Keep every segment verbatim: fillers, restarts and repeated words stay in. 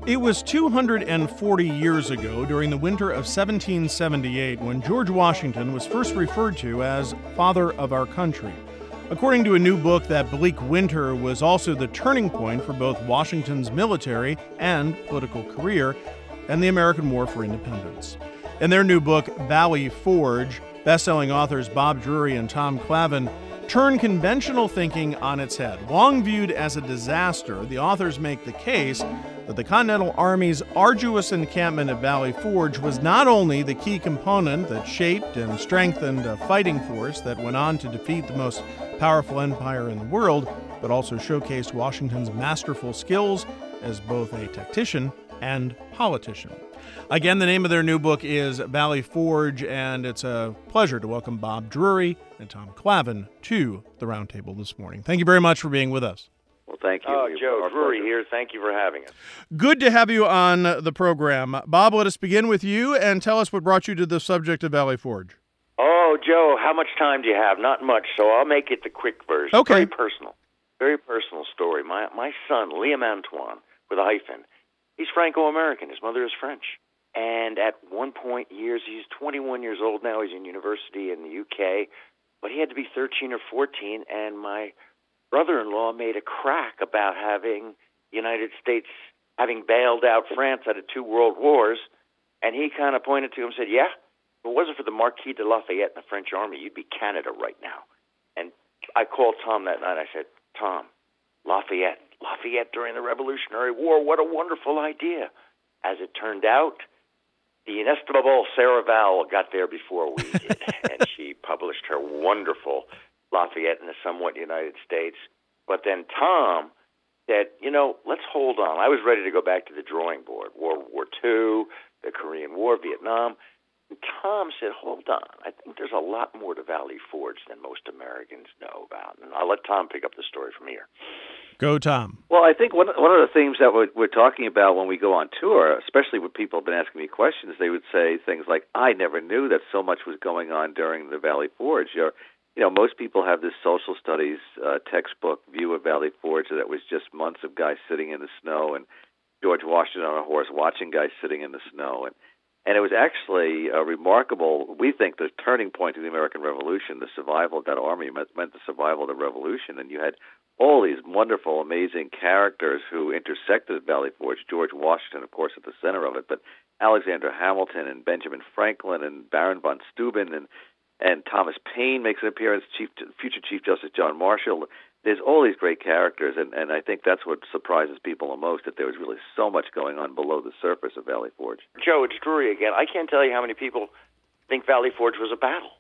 It was two hundred forty years ago, during the winter of seventeen seventy-eight, when George Washington was first referred to as Father of Our Country. According to a new book, that bleak winter was also the turning point for both Washington's military and political career and the American War for Independence. In their new book, Valley Forge, best-selling authors Bob Drury and Tom Clavin turn conventional thinking on its head. Long viewed as a disaster, the authors make the case that the Continental Army's arduous encampment at Valley Forge was not only the key component that shaped and strengthened a fighting force that went on to defeat the most powerful empire in the world, but also showcased Washington's masterful skills as both a tactician and politician. Again, the name of their new book is Valley Forge, and it's a pleasure to welcome Bob Drury and Tom Clavin to the Roundtable this morning. Thank you very much for being with us. Well, thank you. Oh, We- Joe our Drury pleasure. here. Thank you for having us. Good to have you on the program. Bob, let us begin with you and tell us what brought you to the subject of Valley Forge. Oh, Joe, how much time do you have? Not much, so I'll make it the quick version. Okay. Very personal. Very personal story. My my son, Liam Antoine, with a hyphen, he's Franco-American. His mother is French. And at one point, years, he's twenty-one years old now. He's in university in the U K. But he had to be thirteen or fourteen, and my brother-in-law made a crack about having the United States, having bailed out France out of two world wars. And he kind of pointed to him and said, yeah, if it wasn't for the Marquis de Lafayette and the French army, you'd be Canada right now. And I called Tom that night. I said, Tom, Lafayette, Lafayette during the Revolutionary War, what a wonderful idea. As it turned out, the inestimable Sarah Vowell got there before we did, and she published her wonderful Lafayette in the Somewhat United States. But then Tom said, you know, let's hold on. I was ready to go back to the drawing board. World War Two, the Korean War, Vietnam. And Tom said, hold on. I think there's a lot more to Valley Forge than most Americans know about. And I'll let Tom pick up the story from here. Go, Tom. Well, I think one one of the themes that we're, we're talking about when we go on tour, especially when people have been asking me questions, they would say things like, I never knew that so much was going on during the Valley Forge. You're, you know, most people have this social studies uh, textbook view of Valley Forge that was just months of guys sitting in the snow and George Washington on a horse watching guys sitting in the snow. And And it was actually a remarkable, we think, the turning point of the American Revolution. The survival of that army meant, meant the survival of the Revolution. And you had all these wonderful, amazing characters who intersected at Valley Forge. George Washington, of course, at the center of it, but Alexander Hamilton and Benjamin Franklin and Baron von Steuben and, and Thomas Paine makes an appearance, Chief, future Chief Justice John Marshall. There's all these great characters, and, and I think that's what surprises people the most, that there was really so much going on below the surface of Valley Forge. Joe, it's Drury again. I can't tell you how many people think Valley Forge was a battle.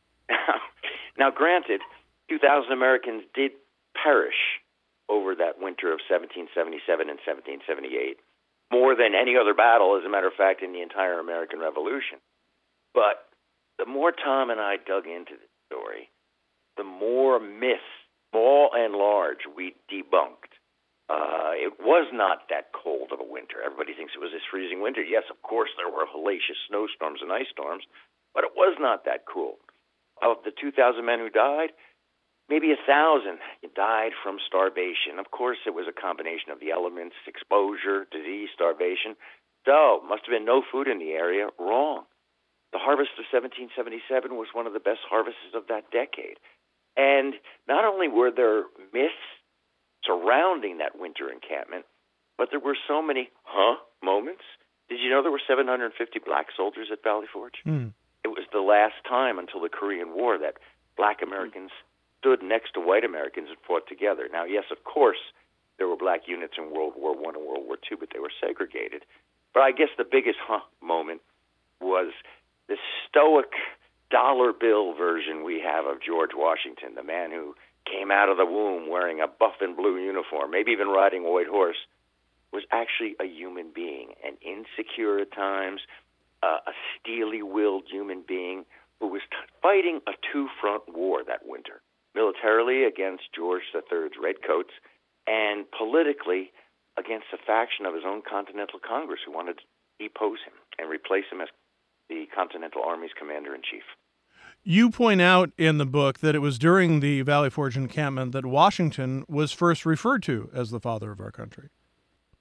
Now, granted, two thousand Americans did perish over that winter of seventeen seventy-seven and seventeen seventy-eight, more than any other battle, as a matter of fact, in the entire American Revolution. But the more Tom and I dug into the story, the more myths, small and large, we debunked. Uh, it was not that cold of a winter. Everybody thinks it was this freezing winter. Yes, of course, there were hellacious snowstorms and ice storms, but it was not that cool. Of the two thousand men who died, maybe one thousand died from starvation. Of course, it was a combination of the elements, exposure, disease, starvation. So, must have been no food in the area. Wrong. The harvest of seventeen seventy-seven was one of the best harvests of that decade. And not only were there myths surrounding that winter encampment, but there were so many huh moments. Did you know there were seven hundred fifty black soldiers at Valley Forge? Mm. It was the last time until the Korean War that black Americans stood next to white Americans and fought together. Now, yes, of course, there were black units in World War One and World War Two, but they were segregated. But I guess the biggest huh moment was the stoic dollar bill version we have of George Washington, the man who came out of the womb wearing a buff and blue uniform, maybe even riding a white horse, was actually a human being, an insecure at times, uh, a steely-willed human being who was t- fighting a two-front war that winter, militarily against George the Third's redcoats, and politically against a faction of his own Continental Congress who wanted to depose him and replace him as the Continental Army's commander-in-chief. You point out in the book that it was during the Valley Forge encampment that Washington was first referred to as the father of our country.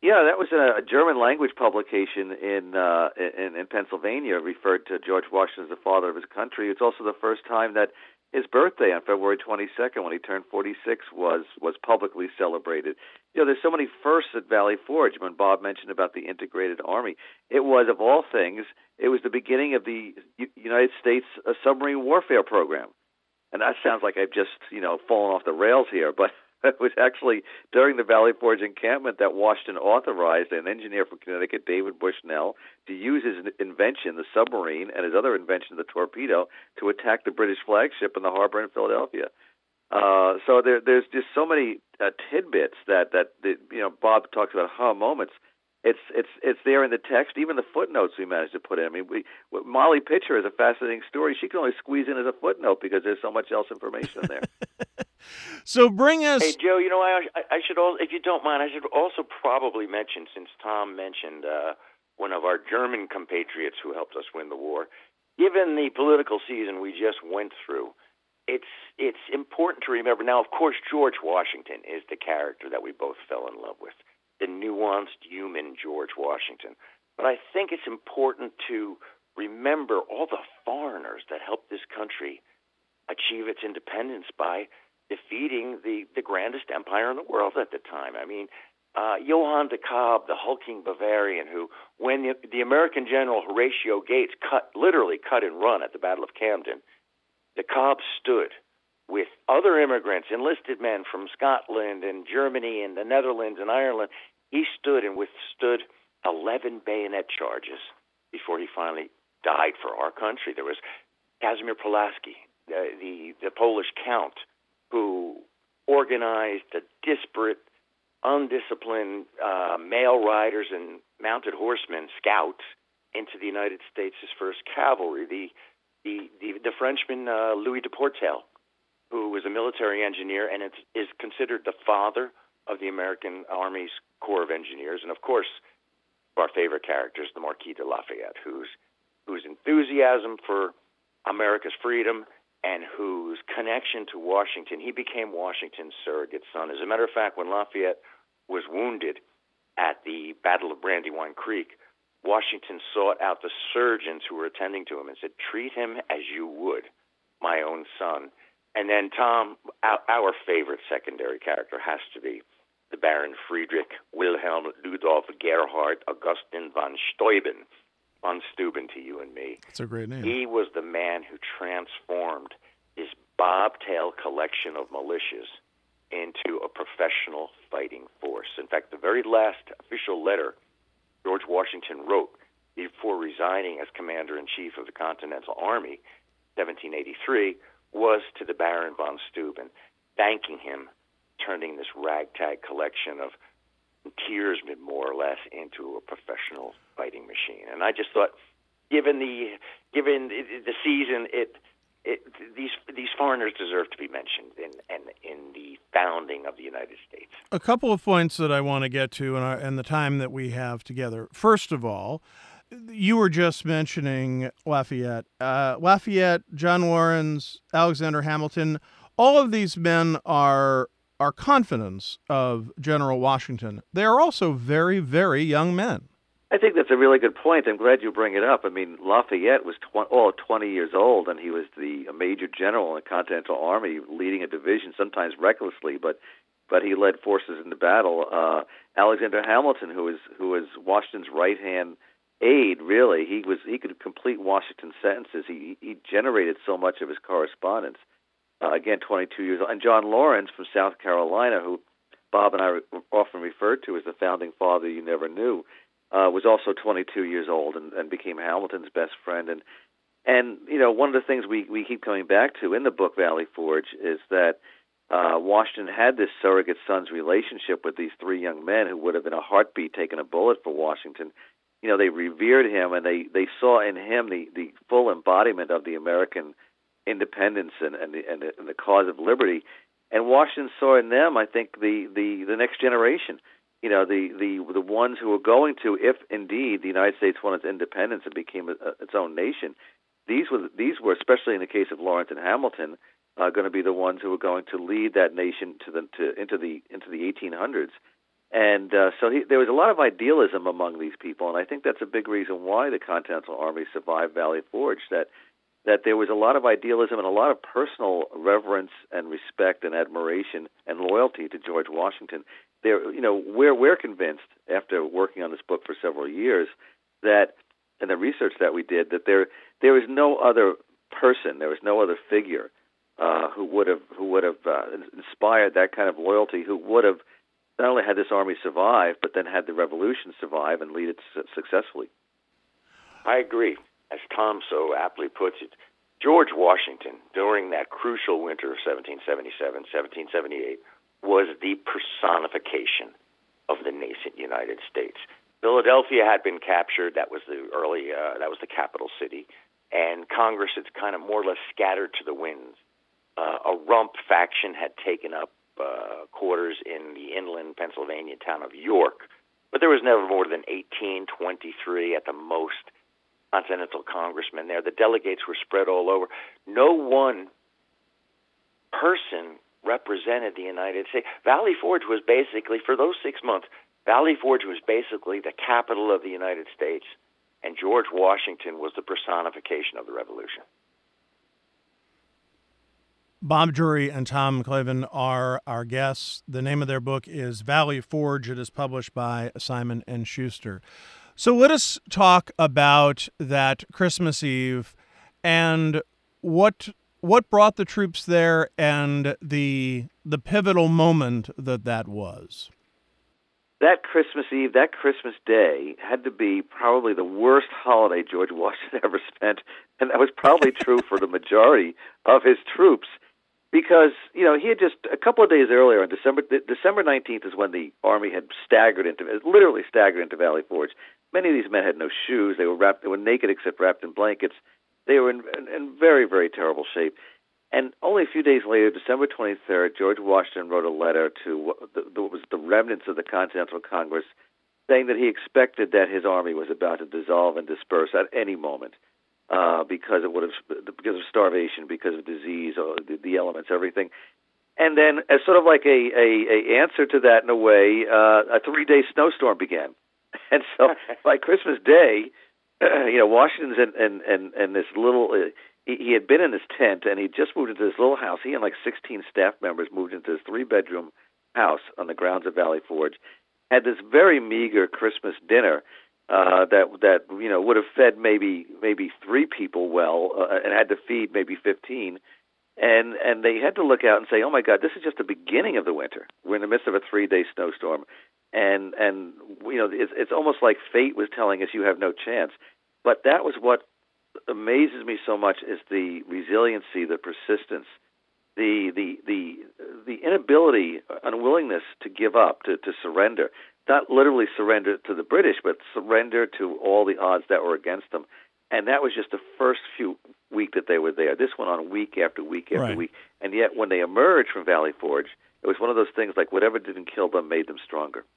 Yeah, that was a, a German language publication in, uh, in in Pennsylvania. Referred to George Washington as the father of his country. It's also the first time that his birthday on February twenty-second, when he turned forty-six, was was publicly celebrated. You know, there's so many firsts at Valley Forge. When Bob mentioned about the integrated army, it was, of all things, it was the beginning of the U- United States uh, submarine warfare program. And that sounds like I've just, you know, fallen off the rails here, but it was actually during the Valley Forge encampment that Washington authorized an engineer from Connecticut, David Bushnell, to use his invention, the submarine, and his other invention, the torpedo, to attack the British flagship in the harbor in Philadelphia. Uh, so there, there's just so many uh, tidbits that, that, that, you know, Bob talks about aha moments. It's it's it's there in the text, even the footnotes we managed to put in. I mean, we Molly Pitcher is a fascinating story. She can only squeeze in as a footnote because there's so much else information in there. So bring us. Hey, Joe, you know, I, I should also, if you don't mind, I should also probably mention, since Tom mentioned uh, one of our German compatriots who helped us win the war, given the political season we just went through, it's it's important to remember. Now, of course, George Washington is the character that we both fell in love with, the nuanced human George Washington. But I think it's important to remember all the foreigners that helped this country achieve its independence by defeating the, the grandest empire in the world at the time. I mean, uh, Johann de Kalb, the hulking Bavarian, who, when the, the American general Horatio Gates cut, literally cut and run at the Battle of Camden, de Kalb stood with other immigrants, enlisted men from Scotland and Germany and the Netherlands and Ireland. He stood and withstood eleven bayonet charges before he finally died for our country. There was Casimir Pulaski, the, the, the Polish count, who organized a disparate, undisciplined uh, male riders and mounted horsemen, scouts, into the United States' first cavalry. The the the, the Frenchman uh, Louis de Portel, who was a military engineer and it's, is considered the father of the American Army's Corps of Engineers, and of course, our favorite characters, the Marquis de Lafayette, whose whose enthusiasm for America's freedom and whose connection to Washington, he became Washington's surrogate son. As a matter of fact, when Lafayette was wounded at the Battle of Brandywine Creek, Washington sought out the surgeons who were attending to him and said, "Treat him as you would my own son." And then, Tom, our, our favorite secondary character has to be the Baron Friedrich Wilhelm Ludolf Gerhard Augustin von Steuben, von Steuben to you and me. That's a great name. He was the man who transformed his bobtail collection of militias into a professional fighting force. In fact, the very last official letter George Washington wrote before resigning as Commander-in-Chief of the Continental Army, seventeen eighty-three, was to the Baron von Steuben, thanking him, turning this ragtag collection of tiersmen, more or less, into a professional fighting machine. And I just thought, given the given the season, it, it these these foreigners deserve to be mentioned in, in in the founding of the United States. A couple of points that I want to get to in, our, in the time that we have together. First of all, you were just mentioning Lafayette. Uh, Lafayette, John Laurens, Alexander Hamilton, all of these men are are confidants of General Washington. They are also very, very young men. I think that's a really good point. I'm glad you bring it up. I mean, Lafayette was tw- all twenty years old, and he was the a major general in the Continental Army, leading a division, sometimes recklessly, but but he led forces into battle. Uh, Alexander Hamilton, who was who was Washington's right-hand aide, really, he was he could complete Washington's sentences. He he generated so much of his correspondence. Uh, again, twenty-two years old. And John Laurens from South Carolina, who Bob and I re- often referred to as the founding father you never knew, uh, was also twenty-two years old and, and became Hamilton's best friend. And, and you know, one of the things we, we keep coming back to in the book Valley Forge is that uh, Washington had this surrogate son's relationship with these three young men who would have in a heartbeat taken a bullet for Washington. You know, they revered him, and they, they saw in him the, the full embodiment of the American independence and, and, the, and, the, and the cause of liberty. And Washington saw in them, I think, the, the, the next generation, you know, the, the, the ones who were going to, if indeed the United States won its independence and became a, a, its own nation, these were, these were, especially in the case of Lawrence and Hamilton, uh, going to be the ones who were going to lead that nation to the, to, into the into the eighteen hundreds. And uh, so he, there was a lot of idealism among these people, and I think that's a big reason why the Continental Army survived Valley Forge, that that there was a lot of idealism and a lot of personal reverence and respect and admiration and loyalty to George Washington. There, you know, we're, we're convinced, after working on this book for several years, that, and the research that we did, that there there is no other person, there was no other figure uh, who would have who would have uh, inspired that kind of loyalty, who would have not only had this army survive, but then had the revolution survive and lead it su- successfully. I agree. As Tom so aptly puts it, George Washington, during that crucial winter of seventeen seventy-seven, seventeen seventy-eight, was the personification of the nascent United States. Philadelphia had been captured. That was the early, uh, that was the capital city. And Congress had kind of more or less scattered to the winds. Uh, a rump faction had taken up uh, quarters in the inland Pennsylvania town of York. But there was never more than eighteen, twenty-three at the most Continental congressmen there. The delegates were spread all over. No one person represented the United States. Valley Forge was basically, for those six months, Valley Forge was basically the capital of the United States, and George Washington was the personification of the Revolution. Bob Drury and Tom Clavin are our guests. The name of their book is Valley Forge. It is published by Simon and Schuster. So let us talk about that Christmas Eve and what what brought the troops there and the the pivotal moment that that was. That Christmas Eve, that Christmas Day, had to be probably the worst holiday George Washington ever spent, and that was probably true for the majority of his troops. Because, you know, he had just, a couple of days earlier, on December December nineteenth is when the Army had staggered into, literally staggered into Valley Forge. Many of these men had no shoes. They were wrapped, they were naked except wrapped in blankets. They were in, in, in very, very terrible shape. And only a few days later, December twenty-third, George Washington wrote a letter to what was the remnants of the Continental Congress, saying that he expected that his army was about to dissolve and disperse at any moment. Uh, because it would have, because of starvation, because of disease, or the, the elements, everything, and then as sort of like a, a, a answer to that, in a way, uh, a three-day snowstorm began, and so by Christmas Day, uh, you know, Washington's in, in, in, in this little. Uh, he, he had been in his tent, and he just moved into this little house. He and like sixteen staff members moved into this three-bedroom house on the grounds of Valley Forge. Had this very meager Christmas dinner. Uh, that that you know would have fed maybe maybe three people well, uh, and had to feed maybe fifteen, and and they had to look out and say, oh my God, this is just the beginning of the winter. We're in the midst of a three-day snowstorm, and and you know it's it's almost like fate was telling us you have no chance. But that was what amazes me so much is the resiliency, the persistence, the the the the inability, unwillingness to give up, to to surrender. Not literally surrender to the British, but surrender to all the odds that were against them. And that was just the first few week that they were there. This went on week after week after Right. week. And yet when they emerged from Valley Forge, it was one of those things like whatever didn't kill them made them stronger.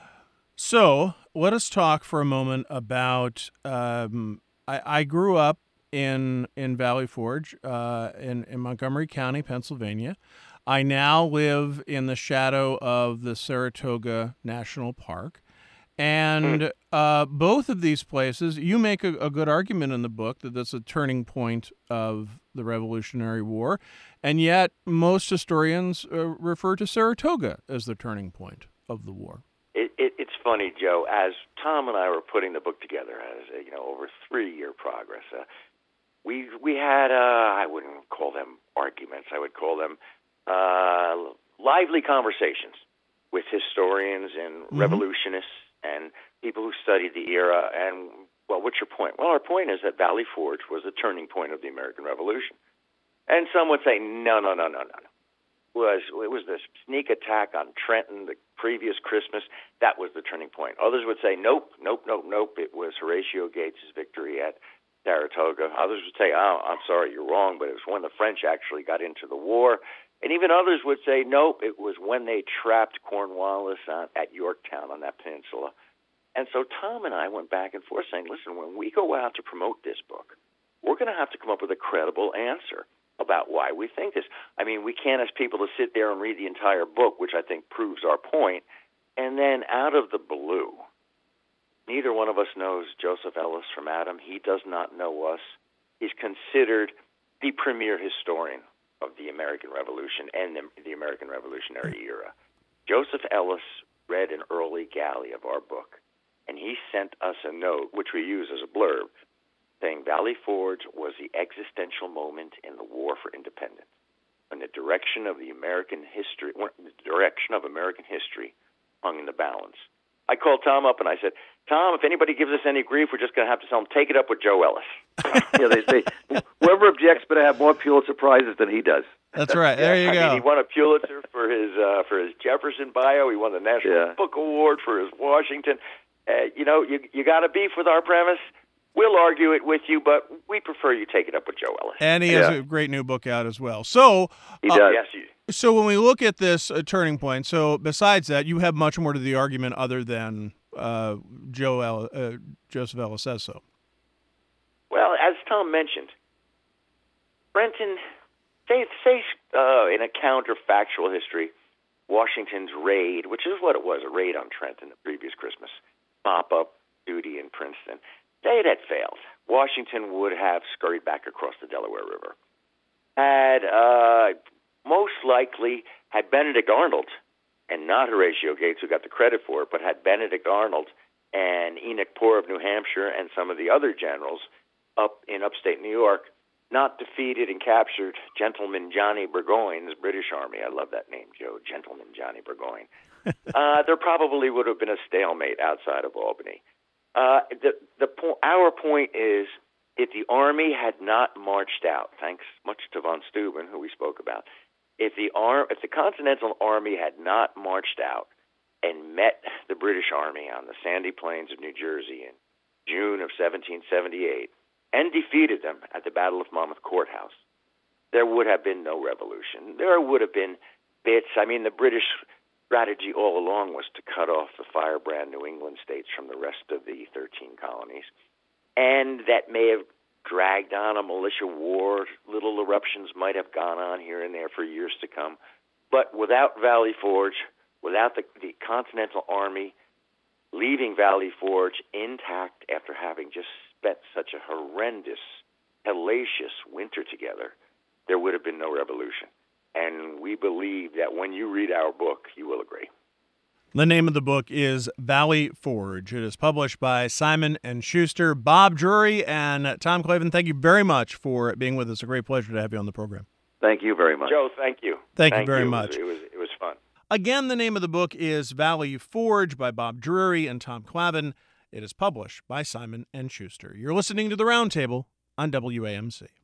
So let us talk for a moment about, um, I, I grew up in in Valley Forge, uh, in, in Montgomery County, Pennsylvania. I now live in the shadow of the Saratoga National Park. And uh, both of these places, you make a, a good argument in the book that that's a turning point of the Revolutionary War. And yet most historians uh, refer to Saratoga as the turning point of the war. It, it, it's funny, Joe, as Tom and I were putting the book together, as a, you know, over three-year progress, uh, we we had, uh, I wouldn't call them arguments, I would call them Uh, lively conversations with historians and mm-hmm. revolutionists and people who studied the era. And, well, what's your point? Well, our point is that Valley Forge was the turning point of the American Revolution. And some would say, no, no, no, no, no, no. It was, it was the sneak attack on Trenton the previous Christmas. That was the turning point. Others would say, nope, nope, nope, nope. It was Horatio Gates' victory at Saratoga. Others would say, oh, I'm sorry, you're wrong, but it was when the French actually got into the war. And even others would say, nope, it was when they trapped Cornwallis on, at Yorktown on that peninsula. And so Tom and I went back and forth saying, listen, when we go out to promote this book, we're going to have to come up with a credible answer about why we think this. I mean, we can't ask people to sit there and read the entire book, which I think proves our point. And then out of the blue, neither one of us knows Joseph Ellis from Adam. He does not know us. He's considered the premier historian of the American Revolution and the, the American Revolutionary era. Joseph Ellis read an early galley of our book, and he sent us a note, which we use as a blurb, saying Valley Forge was the existential moment in the War for Independence, when the direction of the American history, the direction of American history, hung in the balance. I called Tom up and I said, Tom, if anybody gives us any grief, we're just going to have to tell them, take it up with Joe Ellis. Yeah, they say whoever objects better have more Pulitzer Prizes than he does. That's right. There you I go. Mean, he won a Pulitzer for his uh, for his Jefferson bio. He won the National Yeah. Book Award for his Washington. Uh, you know, you you got a beef with our premise. We'll argue it with you, but we prefer you take it up with Joe Ellis. And he Yeah. has a great new book out as well. So, He uh, does. Yes, you, so when we look at this uh, turning point, so besides that, you have much more to the argument other than uh, Joe El- uh, Joseph Ellis says so. well, as Tom mentioned, Brenton, say, say uh, in a counterfactual history, Washington's raid, which is what it was, a raid on Trenton the previous Christmas, mop-up duty in Princeton, say it had failed. Washington would have scurried back across the Delaware River. Had, uh, most likely, had Benedict Arnold, and not Horatio Gates, who got the credit for it, but had Benedict Arnold and Enoch Poor of New Hampshire and some of the other generals up in upstate New York not defeated and captured Gentleman Johnny Burgoyne's British Army. I love that name, Joe, Gentleman Johnny Burgoyne. uh, there probably would have been a stalemate outside of Albany. Uh, the the po- our point is, if the Army had not marched out, thanks much to von Steuben, who we spoke about, if the Ar- if the Continental Army had not marched out and met the British Army on the sandy plains of New Jersey in June of seventeen seventy-eight and defeated them at the Battle of Monmouth Courthouse, there would have been no revolution. There would have been bits. I mean, the British strategy all along was to cut off the firebrand New England states from the rest of the thirteen colonies, and that may have dragged on a militia war. Little eruptions might have gone on here and there for years to come. But without Valley Forge, without the, the Continental Army leaving Valley Forge intact after having just spent such a horrendous, hellacious winter together, there would have been no revolution. And we believe that when you read our book, you will agree. The name of the book is Valley Forge. It is published by Simon and Schuster. Bob Drury and Tom Clavin, thank you very much for being with us. A great pleasure to have you on the program. Thank you very much. Joe, thank you. Thank you very much. It was, it was, it was fun. Again, the name of the book is Valley Forge by Bob Drury and Tom Clavin. It is published by Simon and Schuster. You're listening to The Roundtable on W A M C.